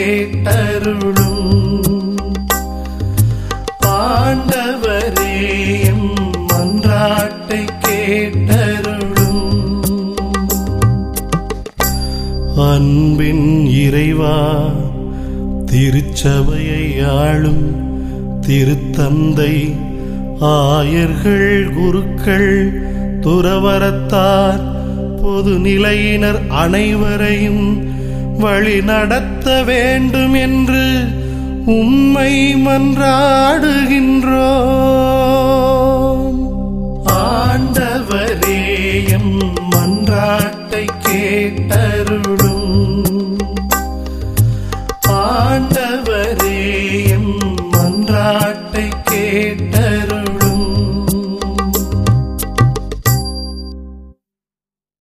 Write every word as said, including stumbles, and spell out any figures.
கேட்டருளும். ஆண்டவரே எம் மன்றாட்டை கேட்டருளும். அன்பின் இறைவா, திருச்சபையை ஆளும் திருத்தந்தை, ஆயர்கள், குருக்கள், துறவரத்தார், பொதுநிலையினர் அனைவரையும் வழி நடத்த வேண்டும் என்று உம்மை மன்றாடுகின்றோம். ஆண்டவரே எம் மன்றாட்டை கேட்டருளும். ஆண்டவரே எம் மன்றாட்டை கேட்டருளும்.